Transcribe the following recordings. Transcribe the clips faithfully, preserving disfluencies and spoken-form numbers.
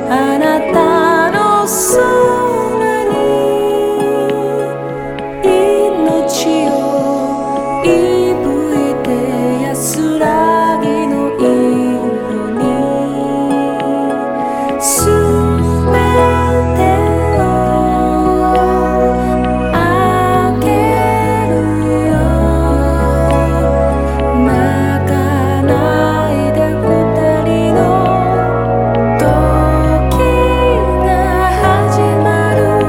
あなたの空に命をいぶいて安らぎの色にすべてをあげるよ泣かないで二人の時が始まる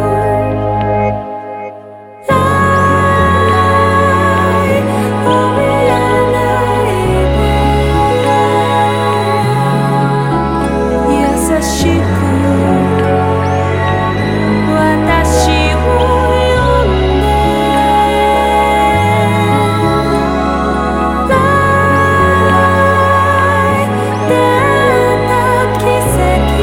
Light of your life 優しく私を呼んで Light 出会った奇跡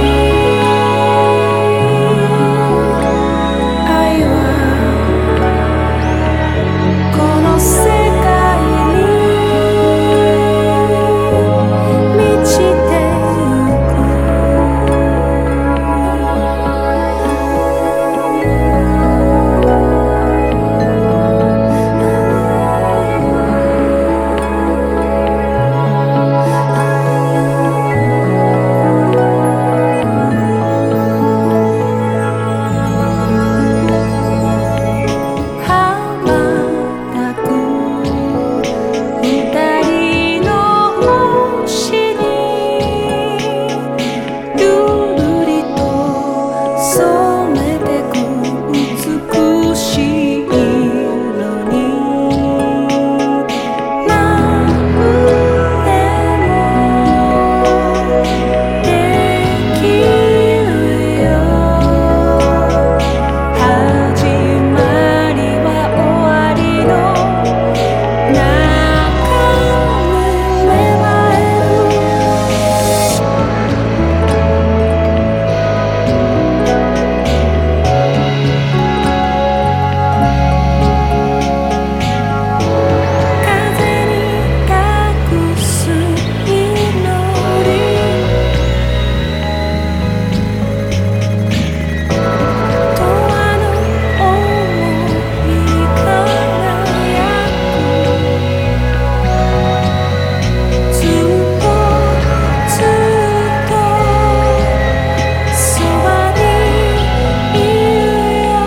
愛はこの世界に満ちてゆく羽ばたく二人の星にゆるりと染めてく美しい色に何でもできるよ始まりは終わりの中に芽生える風に託す祈り永遠の想い輝くずっとずっとそばにいるよ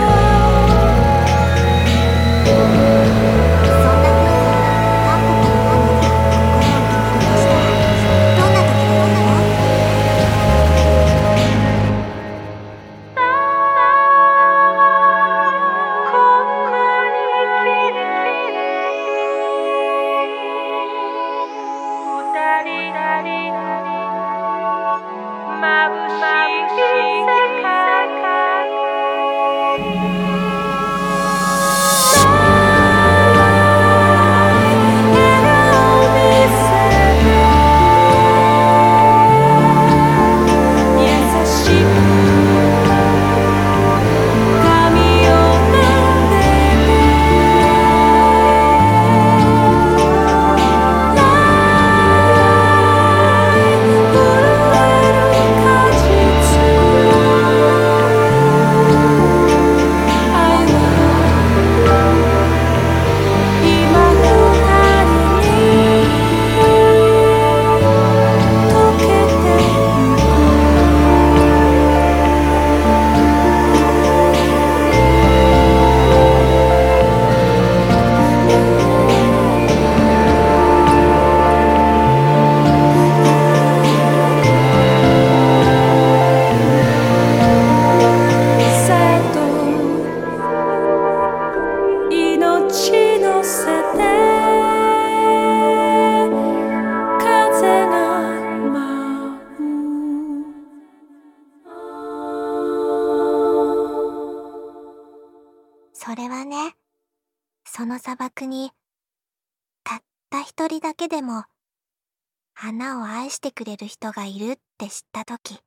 そんな風にタンポポのファンに心を決めるとしたらどんな時がいいの？ こんなに綺麗二人眩しい世命乗せて風が舞うそれはね、その砂漠にたった一人だけでも花を愛してくれる人がいるって知った時、